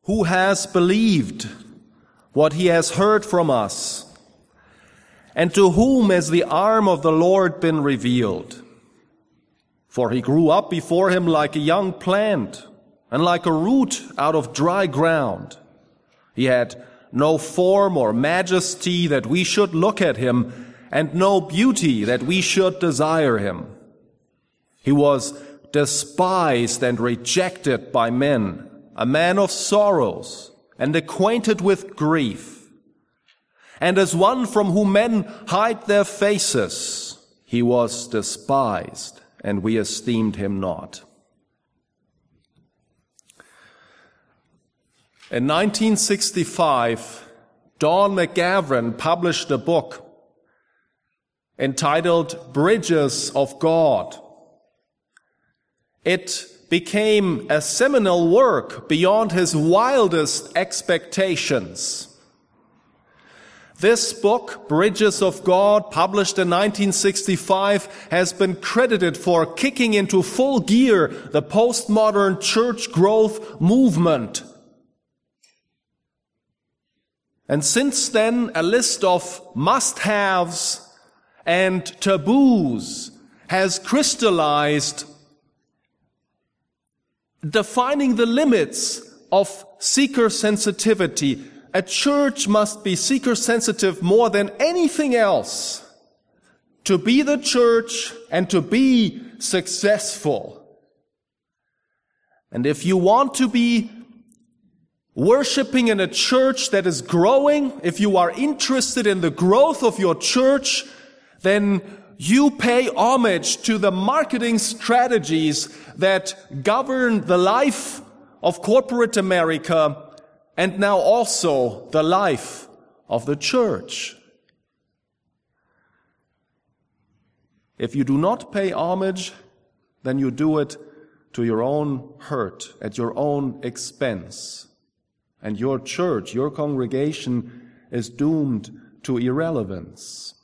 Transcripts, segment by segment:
Who has believed what he has heard from us? And to whom has the arm of the Lord been revealed? For he grew up before him like a young plant and like a root out of dry ground. He had no form or majesty that we should look at him, and no beauty that we should desire him. He was despised and rejected by men, a man of sorrows and acquainted with grief. And as one from whom men hide their faces, he was despised, and we esteemed him not. In 1965, Don McGavran published a book entitled Bridges of God. It became a seminal work beyond his wildest expectations. This book, Bridges of God, published in 1965, has been credited for kicking into full gear the postmodern church growth movement. And since then, a list of must-haves and taboos has crystallized, defining the limits of seeker sensitivity. A church must be seeker sensitive more than anything else to be the church and to be successful. And if you want to be worshiping in a church that is growing, if you are interested in the growth of your church, then you pay homage to the marketing strategies that govern the life of corporate America and now also the life of the church. If you do not pay homage, then you do it to your own hurt, at your own expense. And your church, your congregation, is doomed to irrelevance.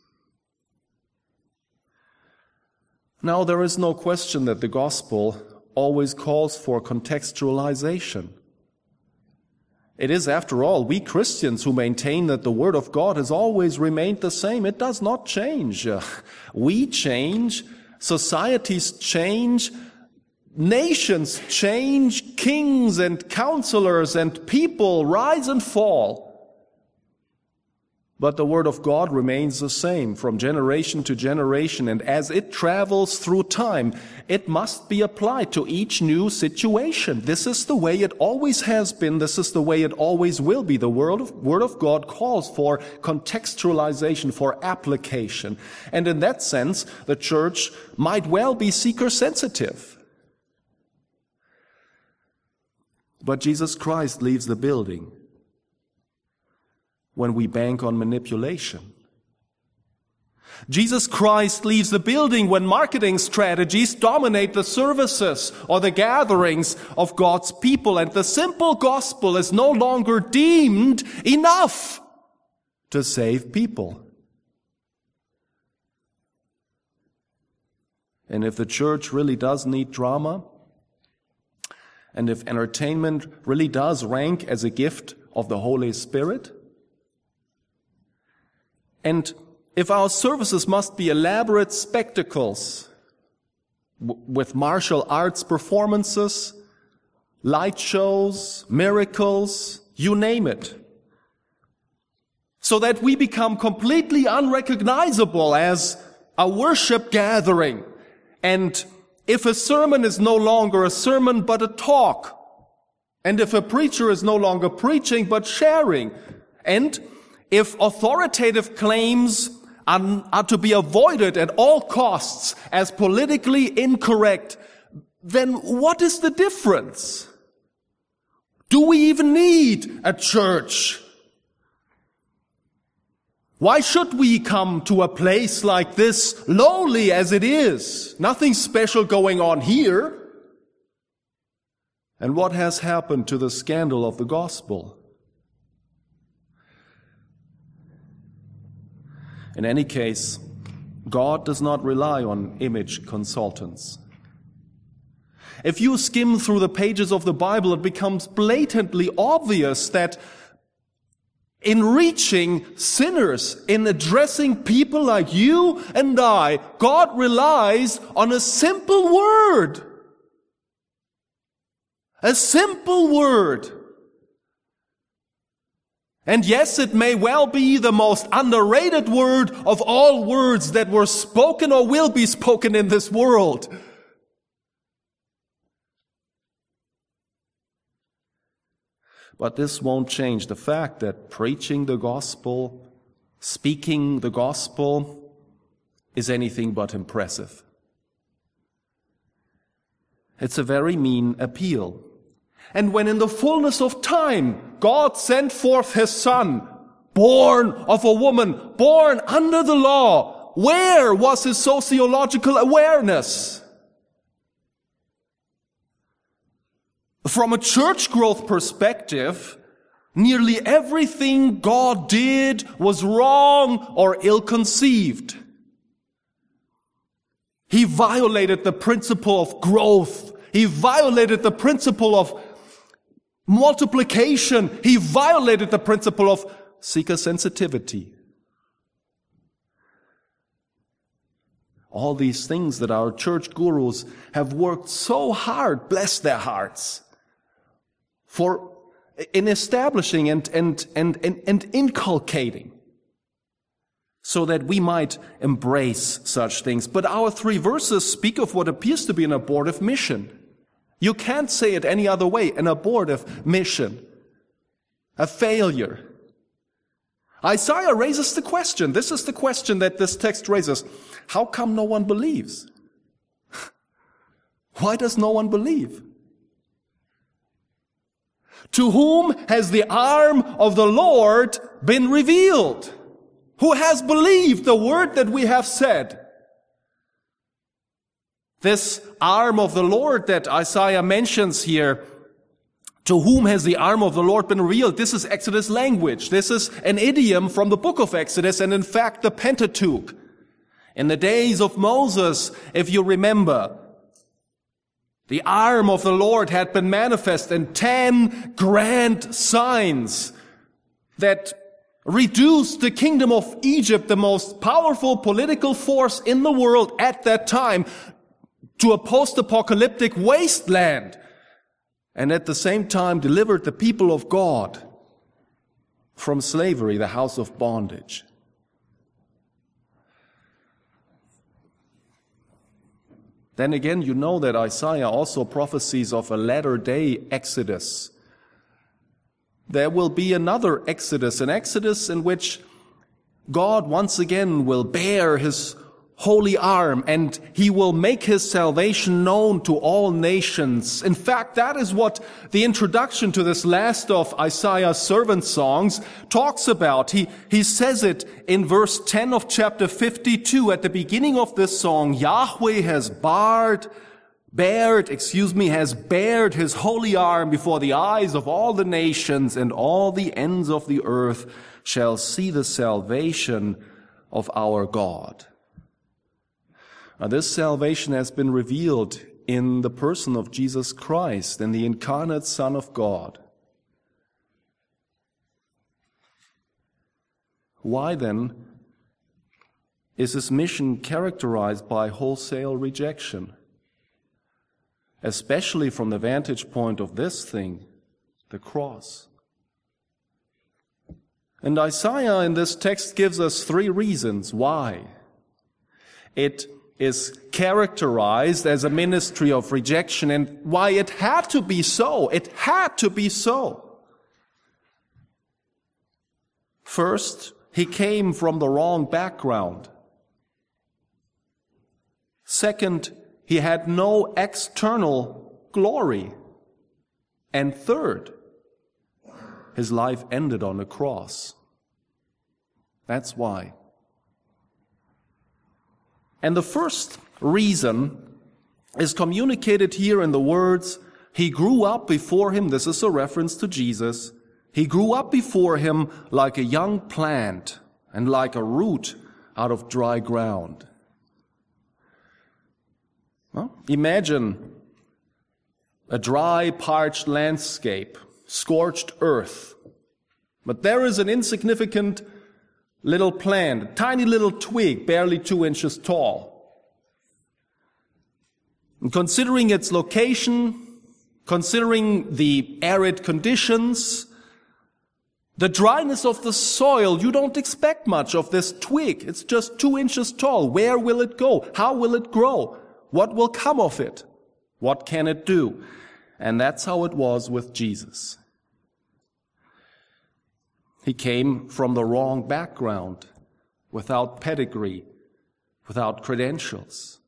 Now, there is no question that the gospel always calls for contextualization. It is, after all, we Christians who maintain that the Word of God has always remained the same. It does not change. We change, societies change, nations change, kings and counselors and people rise and fall. But the Word of God remains the same from generation to generation, and as it travels through time, it must be applied to each new situation. This is the way it always has been. This is the way it always will be. The Word of God calls for contextualization, for application. And in that sense, the church might well be seeker-sensitive. But Jesus Christ leaves the building when we bank on manipulation. Jesus Christ leaves the building when marketing strategies dominate the services or the gatherings of God's people, and the simple gospel is no longer deemed enough to save people. And if the church really does need drama, and if entertainment really does rank as a gift of the Holy Spirit, and if our services must be elaborate spectacles with martial arts performances, light shows, miracles, you name it, so that we become completely unrecognizable as a worship gathering, and if a sermon is no longer a sermon but a talk, and if a preacher is no longer preaching but sharing, and if authoritative claims are to be avoided at all costs as politically incorrect, then what is the difference? Do we even need a church? Why should we come to a place like this, lowly as it is? Nothing special going on here. And what has happened to the scandal of the gospel? In any case, God does not rely on image consultants. If you skim through the pages of the Bible, it becomes blatantly obvious that in reaching sinners, in addressing people like you and I, God relies on a simple word. A simple word. And yes, it may well be the most underrated word of all words that were spoken or will be spoken in this world. But this won't change the fact that preaching the gospel, speaking the gospel, is anything but impressive. It's a very mean appeal. And when in the fullness of time, God sent forth His Son, born of a woman, born under the law, where was His sociological awareness? From a church growth perspective, nearly everything God did was wrong or ill-conceived. He violated the principle of growth. He violated the principle of multiplication. He violated the principle of seeker sensitivity. All these things that our church gurus have worked so hard, bless their hearts, in establishing and inculcating, so that we might embrace such things. But our 3 verses speak of what appears to be an abortive mission. You can't say it any other way, an abortive mission, a failure. Isaiah raises the question, this is the question that this text raises, how come no one believes? Why does no one believe? To whom has the arm of the Lord been revealed? Who has believed the word that we have said? This arm of the Lord that Isaiah mentions here, to whom has the arm of the Lord been revealed? This is Exodus language. This is an idiom from the book of Exodus and in fact the Pentateuch. In the days of Moses, if you remember, the arm of the Lord had been manifest in 10 grand signs that reduced the kingdom of Egypt, the most powerful political force in the world at that time, to a post-apocalyptic wasteland, and at the same time delivered the people of God from slavery, the house of bondage. Then again, you know that Isaiah also prophesies of a latter-day Exodus. There will be another Exodus, an Exodus in which God once again will bear His holy arm and He will make His salvation known to all nations. In fact, that is what the introduction to this last of Isaiah's servant songs talks about. He says it in verse 10 of chapter 52 at the beginning of this song. Yahweh has bared His holy arm before the eyes of all the nations, and all the ends of the earth shall see the salvation of our God. Now, this salvation has been revealed in the person of Jesus Christ and the incarnate Son of God. Why then is His mission characterized by wholesale rejection? Especially from the vantage point of this thing, the cross. And Isaiah in this text gives us 3 reasons why it is characterized as a ministry of rejection and why it had to be so. It had to be so. First, He came from the wrong background. Second, He had no external glory. And third, His life ended on a cross. That's why. And the first reason is communicated here in the words, He grew up before Him. This is a reference to Jesus. He grew up before Him like a young plant and like a root out of dry ground. Well, imagine a dry, parched landscape, scorched earth. But there is an insignificant little plant, a tiny little twig, barely 2 inches tall. And considering its location, considering the arid conditions, the dryness of the soil, you don't expect much of this twig. It's just 2 inches tall. Where will it go? How will it grow? What will come of it? What can it do? And that's how it was with Jesus. He came from the wrong background, without pedigree, without credentials.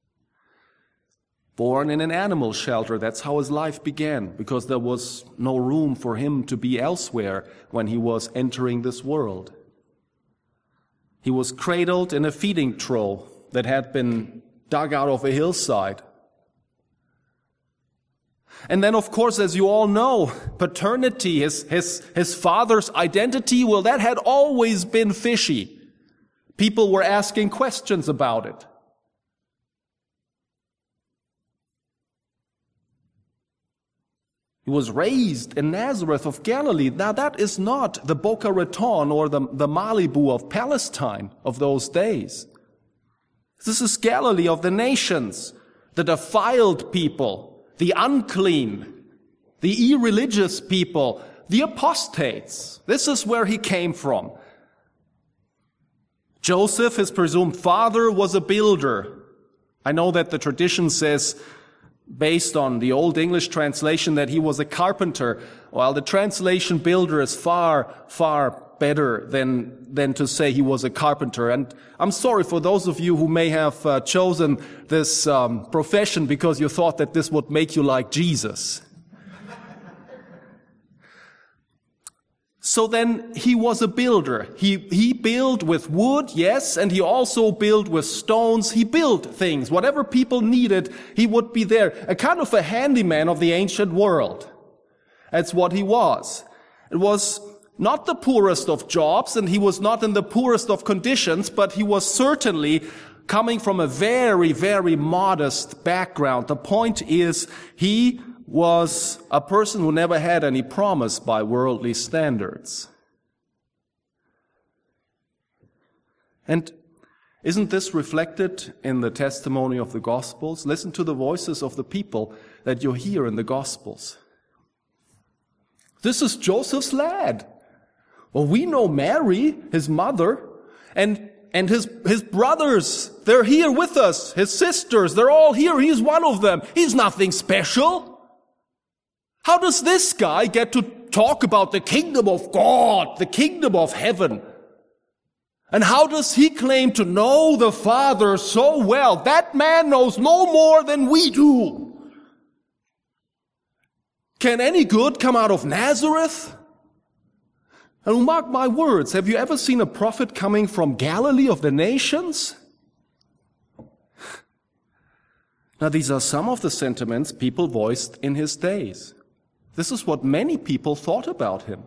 Born in an animal shelter, that's how his life began, because there was no room for him to be elsewhere when he was entering this world. He was cradled in a feeding trough that had been dug out of a hillside. And then, of course, as you all know, paternity, his father's identity, well, that had always been fishy. People were asking questions about it. He was raised in Nazareth of Galilee. Now, that is not the Boca Raton or the Malibu of Palestine of those days. This is Galilee of the nations, the defiled people, the unclean, the irreligious people, the apostates. This is where he came from. Joseph, his presumed father, was a builder. I know that the tradition says, based on the Old English translation, that he was a carpenter, while the translation builder is far, far better than to say he was a carpenter. And I'm sorry for those of you who may have chosen this profession because you thought that this would make you like Jesus. So then he was a builder. He built with wood, yes, and he also built with stones. He built things. Whatever people needed, he would be there. A kind of a handyman of the ancient world. That's what he was. It was not the poorest of jobs, and he was not in the poorest of conditions, but he was certainly coming from a very, very modest background. The point is, he was a person who never had any promise by worldly standards. And isn't this reflected in the testimony of the Gospels? Listen to the voices of the people that you hear in the Gospels. This is Joseph's lad. Well, we know Mary, his mother, and his brothers. They're here with us. His sisters, they're all here. He's one of them. He's nothing special. How does this guy get to talk about the kingdom of God, the kingdom of heaven? And how does he claim to know the Father so well? That man knows no more than we do. Can any good come out of Nazareth? And mark my words, have you ever seen a prophet coming from Galilee of the nations? Now, these are some of the sentiments people voiced in his days. This is what many people thought about him.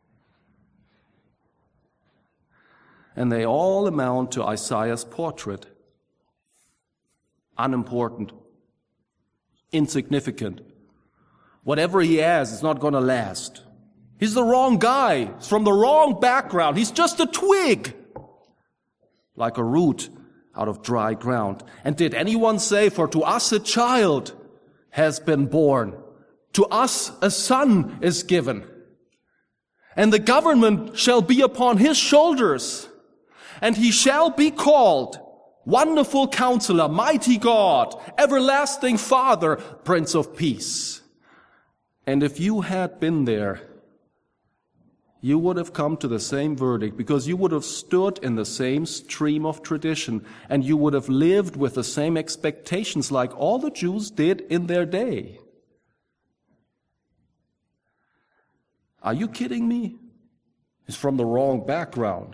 And they all amount to Isaiah's portrait. Unimportant. Insignificant. Whatever he has is not going to last. He's the wrong guy. He's from the wrong background. He's just a twig. Like a root out of dry ground. And did anyone say, for to us a child has been born? To us a son is given, and the government shall be upon his shoulders, and he shall be called Wonderful Counselor, Mighty God, Everlasting Father, Prince of Peace. And if you had been there, you would have come to the same verdict, because you would have stood in the same stream of tradition, and you would have lived with the same expectations like all the Jews did in their day. Are you kidding me? He's from the wrong background.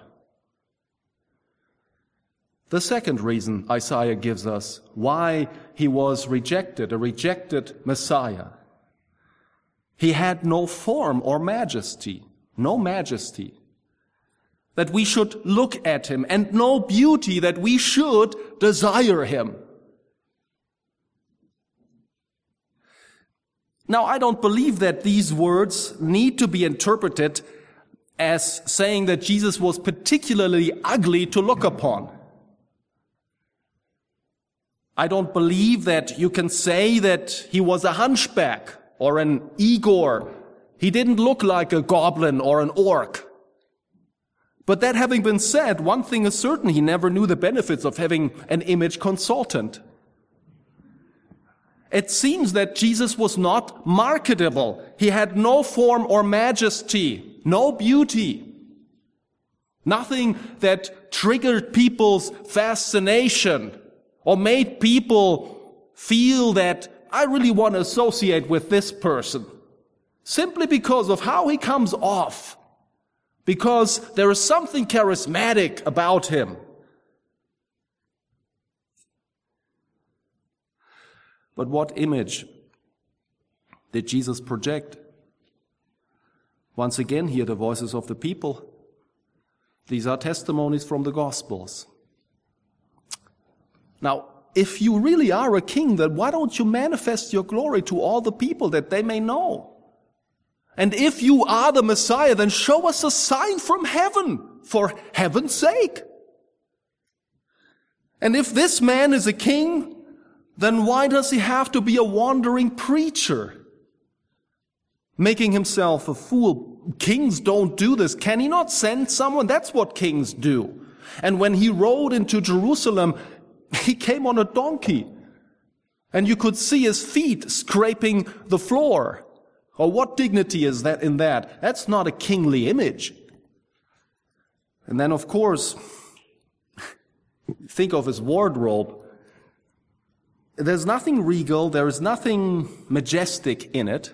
The second reason Isaiah gives us why he was rejected, a rejected Messiah. He had no form or majesty, no majesty, that we should look at him, and no beauty that we should desire him. Now, I don't believe that these words need to be interpreted as saying that Jesus was particularly ugly to look upon. I don't believe that you can say that he was a hunchback or an Igor. He didn't look like a goblin or an orc. But that having been said, one thing is certain, he never knew the benefits of having an image consultant. It seems that Jesus was not marketable. He had no form or majesty, no beauty. Nothing that triggered people's fascination or made people feel that I really want to associate with this person. Simply because of how he comes off. Because there is something charismatic about him. But what image did Jesus project? Once again, hear the voices of the people. These are testimonies from the Gospels. Now, if you really are a king, then why don't you manifest your glory to all the people that they may know? And if you are the Messiah, then show us a sign from heaven, for heaven's sake. And if this man is a king, then why does he have to be a wandering preacher, making himself a fool? Kings don't do this. Can he not send someone? That's what kings do. And when he rode into Jerusalem, he came on a donkey, and you could see his feet scraping the floor. Or what dignity is that in that? That's not a kingly image. And then, of course, think of his wardrobe. There's nothing regal, there is nothing majestic in it.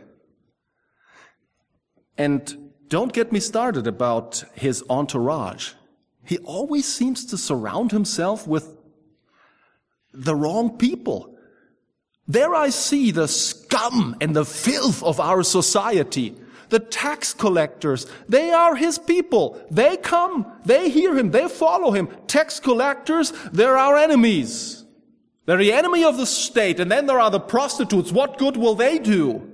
And don't get me started about his entourage. He always seems to surround himself with the wrong people. There I see the scum and the filth of our society. The tax collectors, they are his people. They come, they hear him, they follow him. Tax collectors, they're our enemies. They're the enemy of the state. And then there are the prostitutes. What good will they do?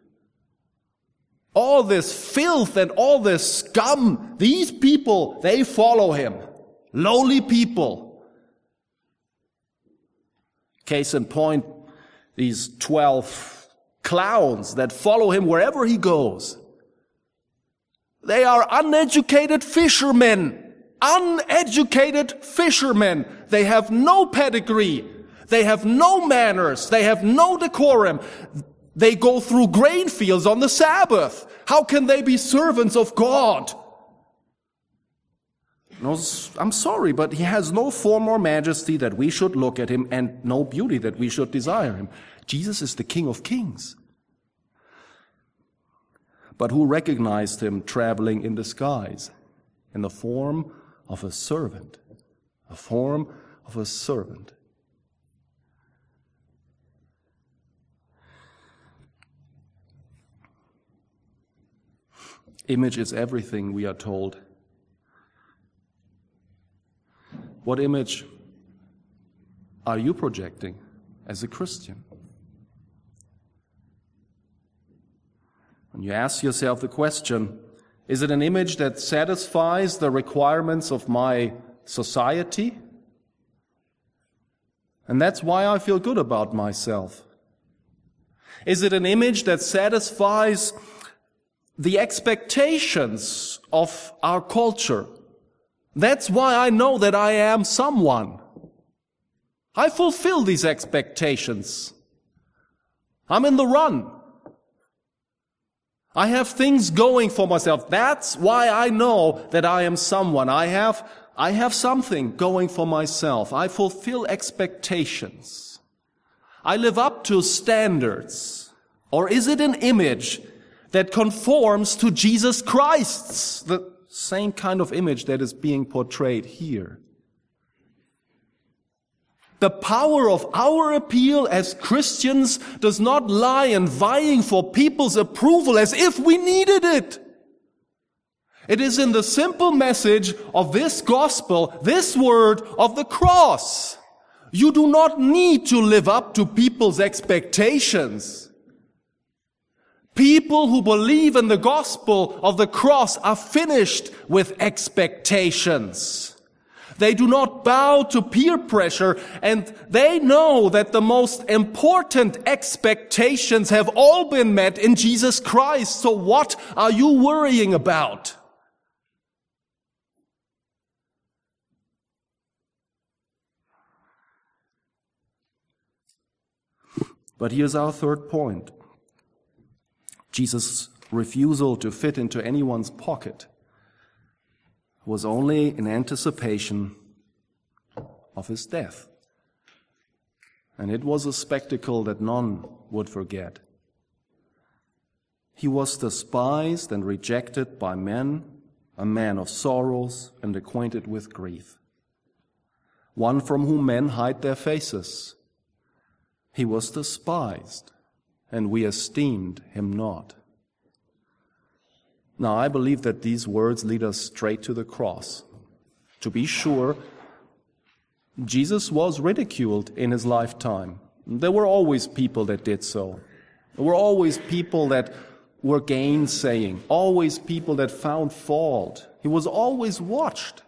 All this filth and all this scum, these people, they follow him. Lowly people. Case in point, these 12 clowns that follow him wherever he goes. They are uneducated fishermen. Uneducated fishermen. They have no pedigree. They have no manners. They have no decorum. They go through grain fields on the Sabbath. How can they be servants of God? No, I'm sorry, but he has no form or majesty that we should look at him, and no beauty that we should desire him. Jesus is the King of Kings. But who recognized him traveling in disguise, in the form of a servant? A form of a servant. Image is everything, we are told. What image are you projecting as a Christian? When you ask yourself the question, is it an image that satisfies the requirements of my society? And that's why I feel good about myself. Is it an image that satisfies the expectations of our culture? That's why I know that I am someone. I fulfill these expectations. I'm in the run. I have things going for myself. That's why I know that I am someone. I have something going for myself. I fulfill expectations. I live up to standards. Or is it an image that conforms to Jesus Christ's, the same kind of image that is being portrayed here? The power of our appeal as Christians does not lie in vying for people's approval as if we needed it. It is in the simple message of this gospel, this word of the cross. You do not need to live up to people's expectations. People who believe in the gospel of the cross are finished with expectations. They do not bow to peer pressure, and they know that the most important expectations have all been met in Jesus Christ. So what are you worrying about? But here's our third point. Jesus' refusal to fit into anyone's pocket was only in anticipation of his death. And it was a spectacle that none would forget. He was despised and rejected by men, a man of sorrows and acquainted with grief, one from whom men hide their faces. He was despised, and we esteemed him not. Now, I believe that these words lead us straight to the cross. To be sure, Jesus was ridiculed in his lifetime. There were always people that did so. There were always people that were gainsaying, always people that found fault. He was always watched.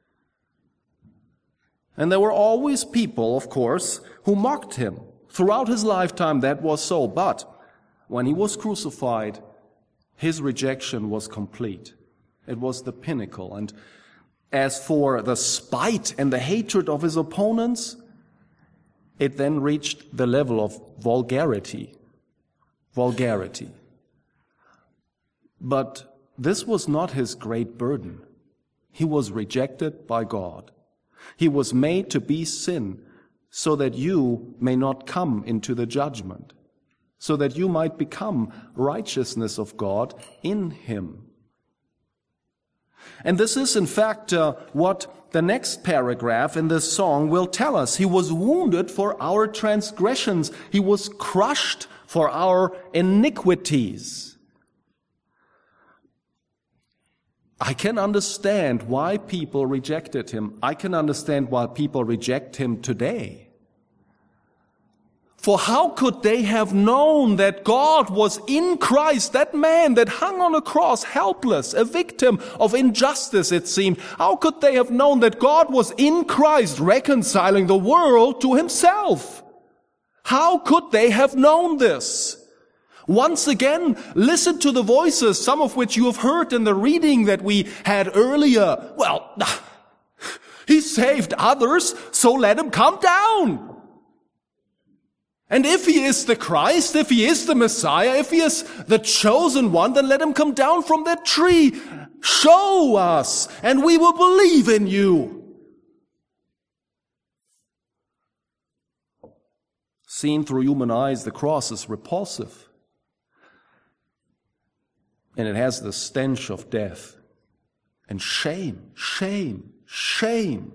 And there were always people, of course, who mocked him. Throughout his lifetime, that was so. But when he was crucified, his rejection was complete. It was the pinnacle. And as for the spite and the hatred of his opponents, it then reached the level of vulgarity. Vulgarity. But this was not his great burden. He was rejected by God. He was made to be sin so that you may not come into the judgment, so that you might become righteousness of God in him. And this is, in fact, what the next paragraph in this song will tell us. He was wounded for our transgressions. He was crushed for our iniquities. I can understand why people rejected him. I can understand why people reject him today. For how could they have known that God was in Christ, that man that hung on a cross, helpless, a victim of injustice, it seemed? How could they have known that God was in Christ, reconciling the world to himself? How could they have known this? Once again, listen to the voices, some of which you have heard in the reading that we had earlier. Well, he saved others, so let him come down. And if he is the Christ, if he is the Messiah, if he is the chosen one, then let him come down from that tree. Show us, and we will believe in you. Seen through human eyes, the cross is repulsive. And it has the stench of death. And shame, shame, shame.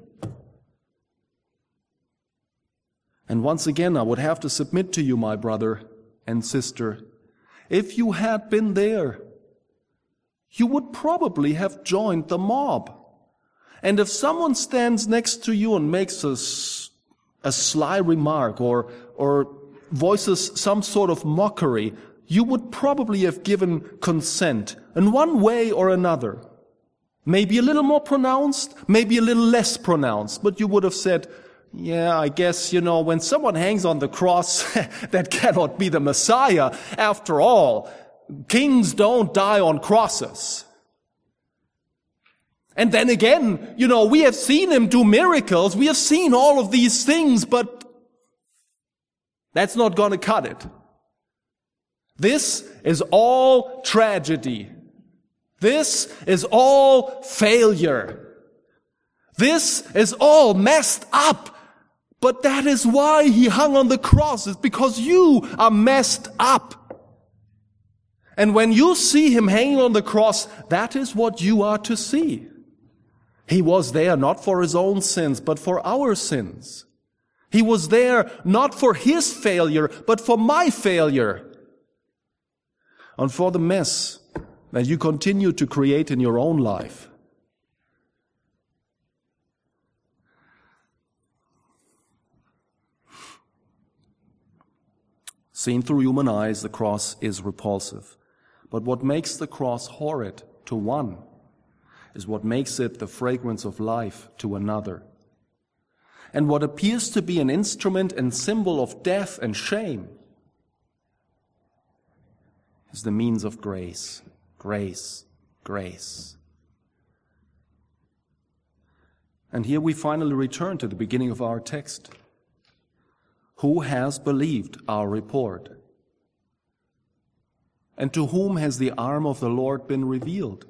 And once again, I would have to submit to you, my brother and sister, if you had been there, you would probably have joined the mob. And if someone stands next to you and makes a sly remark or voices some sort of mockery, you would probably have given consent in one way or another. Maybe a little more pronounced, maybe a little less pronounced, but you would have said, yeah, I guess, when someone hangs on the cross, that cannot be the Messiah. After all, kings don't die on crosses. And then again, we have seen him do miracles. We have seen all of these things, but that's not going to cut it. This is all tragedy. This is all failure. This is all messed up. But that is why he hung on the cross. It's because you are messed up. And when you see him hanging on the cross, that is what you are to see. He was there not for his own sins, but for our sins. He was there not for his failure, but for my failure. And for the mess that you continue to create in your own life. Seen through human eyes, the cross is repulsive. But what makes the cross horrid to one is what makes it the fragrance of life to another. And what appears to be an instrument and symbol of death and shame is the means of grace, grace, grace. And here we finally return to the beginning of our text. Who has believed our report? And to whom has the arm of the Lord been revealed?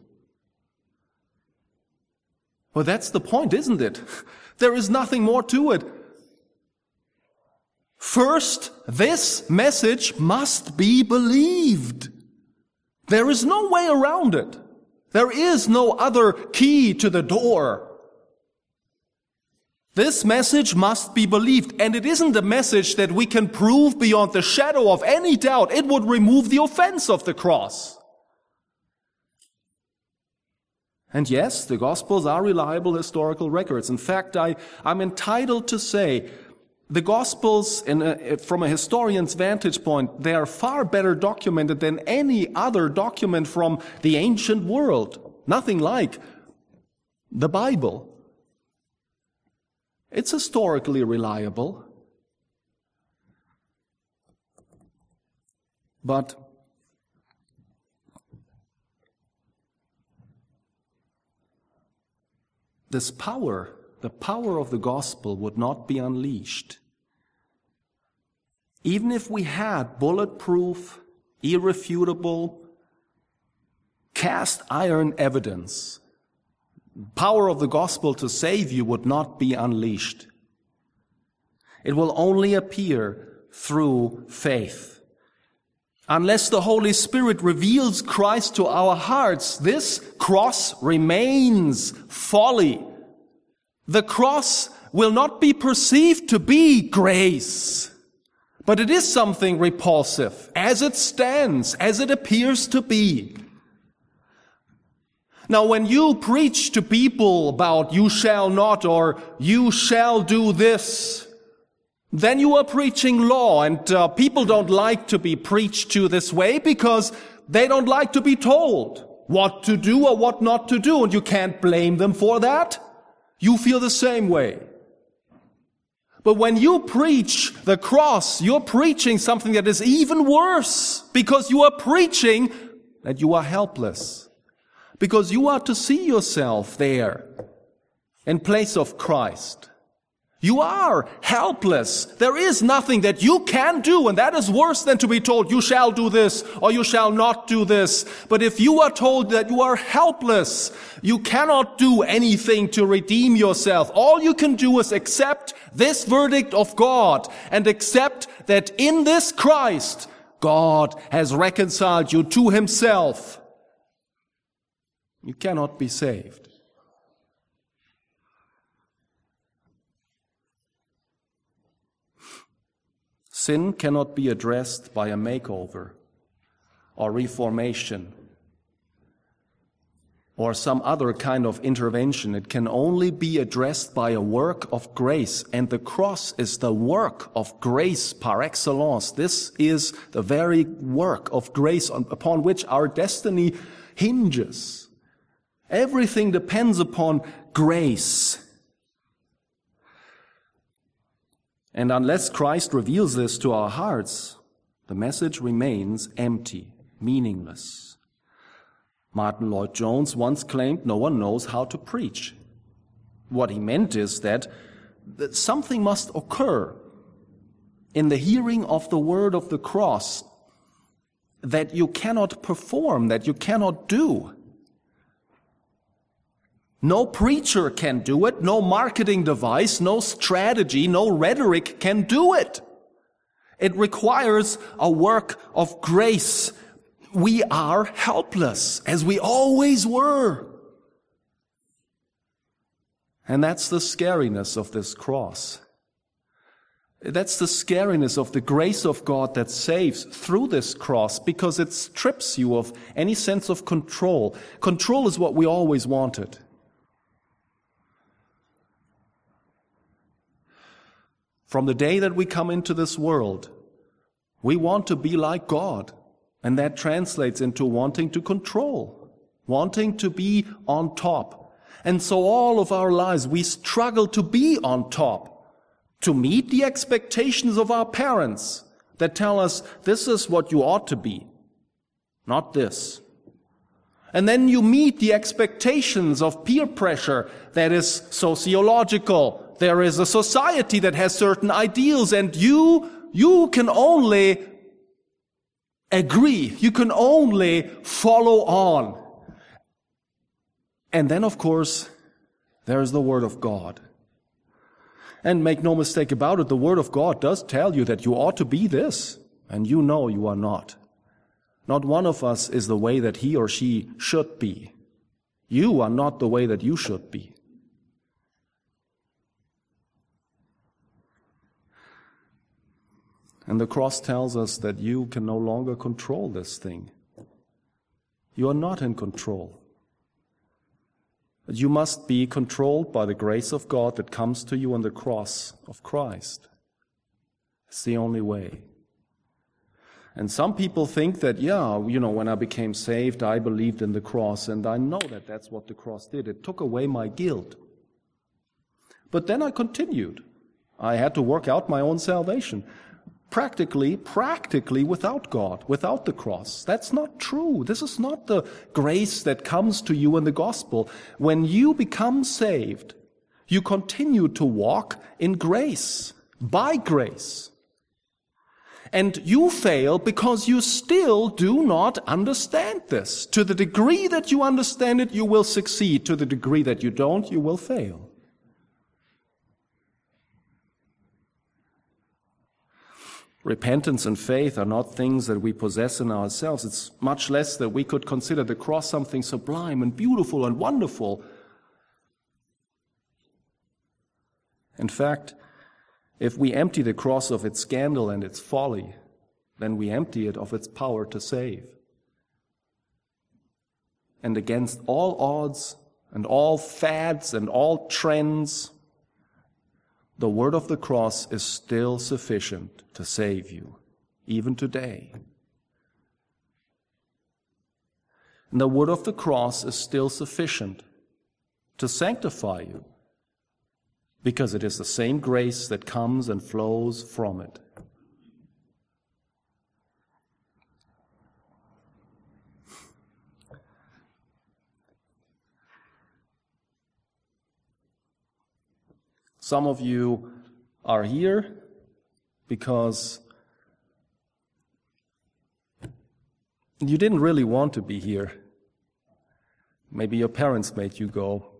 Well, that's the point, isn't it? There is nothing more to it. First, this message must be believed. There is no way around it. There is no other key to the door. This message must be believed, and it isn't a message that we can prove beyond the shadow of any doubt. It would remove the offense of the cross. And yes, the Gospels are reliable historical records. In fact, I'm entitled to say the Gospels, from a historian's vantage point, they are far better documented than any other document from the ancient world. Nothing like the Bible. It's historically reliable. But this power, the power of the gospel, would not be unleashed. Even if we had bulletproof, irrefutable, cast iron evidence, power of the gospel to save you would not be unleashed. It will only appear through faith. Unless the Holy Spirit reveals Christ to our hearts, this cross remains folly. The cross will not be perceived to be grace, but it is something repulsive as it stands, as it appears to be. Now, when you preach to people about you shall not or you shall do this, then you are preaching law, and people don't like to be preached to this way because they don't like to be told what to do or what not to do, and you can't blame them for that. You feel the same way. But when you preach the cross, you're preaching something that is even worse, because you are preaching that you are helpless, because you are to see yourself there in place of Christ. You are helpless. There is nothing that you can do, and that is worse than to be told you shall do this or you shall not do this. But if you are told that you are helpless, you cannot do anything to redeem yourself. All you can do is accept this verdict of God and accept that in this Christ, God has reconciled you to himself. You cannot be saved. Sin cannot be addressed by a makeover or reformation or some other kind of intervention. It can only be addressed by a work of grace, and the cross is the work of grace par excellence. This is the very work of grace upon which our destiny hinges. Everything depends upon grace. And unless Christ reveals this to our hearts, the message remains empty, meaningless. Martin Lloyd-Jones once claimed no one knows how to preach. What he meant is that something must occur in the hearing of the word of the cross that you cannot perform, that you cannot do. No preacher can do it, no marketing device, no strategy, no rhetoric can do it. It requires a work of grace. We are helpless, as we always were. And that's the scariness of this cross. That's the scariness of the grace of God that saves through this cross, because it strips you of any sense of control. Control is what we always wanted. From the day that we come into this world, we want to be like God. And that translates into wanting to control, wanting to be on top. And so all of our lives we struggle to be on top, to meet the expectations of our parents that tell us this is what you ought to be, not this. And then you meet the expectations of peer pressure that is sociological. There is a society that has certain ideals, and you can only agree. You can only follow on. And then, of course, there's the Word of God. And make no mistake about it, the Word of God does tell you that you ought to be this, and you know you are not. Not one of us is the way that he or she should be. You are not the way that you should be. And the cross tells us that you can no longer control this thing. You are not in control. You must be controlled by the grace of God that comes to you on the cross of Christ. It's the only way. And some people think that, when I became saved, I believed in the cross, and I know that that's what the cross did. It took away my guilt. But then I continued. I had to work out my own salvation. Practically without God, without the cross. That's not true. This is not the grace that comes to you in the gospel. When you become saved, you continue to walk in grace, by grace. And you fail because you still do not understand this. To the degree that you understand it, you will succeed. To the degree that you don't, you will fail. Repentance and faith are not things that we possess in ourselves. It's much less that we could consider the cross something sublime and beautiful and wonderful. In fact, if we empty the cross of its scandal and its folly, then we empty it of its power to save. And against all odds and all fads and all trends, the word of the cross is still sufficient to save you, even today. And the word of the cross is still sufficient to sanctify you, because it is the same grace that comes and flows from it. Some of you are here because you didn't really want to be here. Maybe your parents made you go.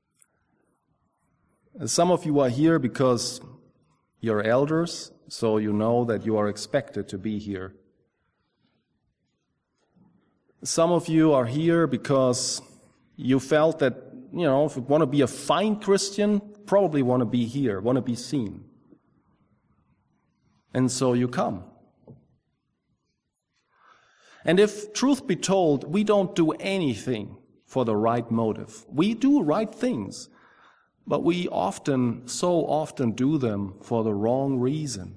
Some of you are here because you're elders, so you know that you are expected to be here. Some of you are here because you felt that, if you want to be a fine Christian, probably want to be here, want to be seen. And so you come. And if truth be told, we don't do anything for the right motive. We do right things, but we so often do them for the wrong reason.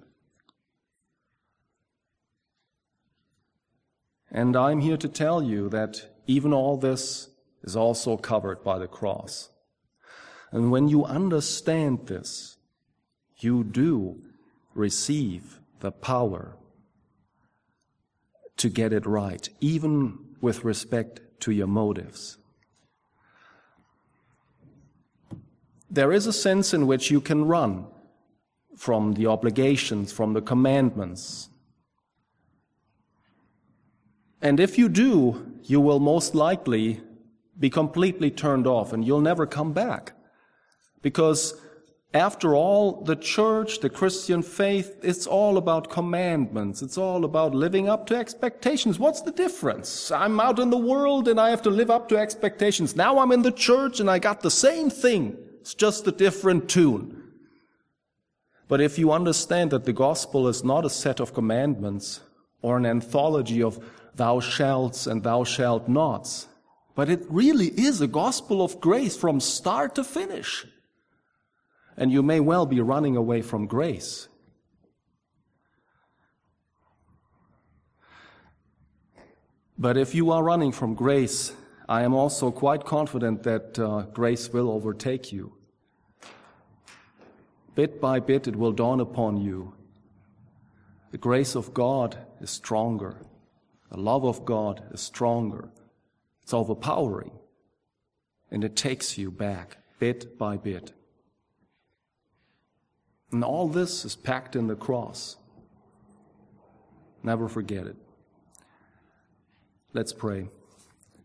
And I'm here to tell you that even all this is also covered by the cross. And when you understand this, you do receive the power to get it right, even with respect to your motives. There is a sense in which you can run from the obligations, from the commandments. And if you do, you will most likely be completely turned off and you'll never come back. Because after all, the church, the Christian faith, it's all about commandments. It's all about living up to expectations. What's the difference? I'm out in the world and I have to live up to expectations. Now I'm in the church and I got the same thing. It's just a different tune. But if you understand that the gospel is not a set of commandments or an anthology of thou shalts and thou shalt nots, but it really is a gospel of grace from start to finish. And you may well be running away from grace. But if you are running from grace, I am also quite confident that grace will overtake you. Bit by bit, it will dawn upon you. The grace of God is stronger. The love of God is stronger. It's overpowering. And it takes you back, bit by bit. And all this is packed in the cross. Never forget it. Let's pray.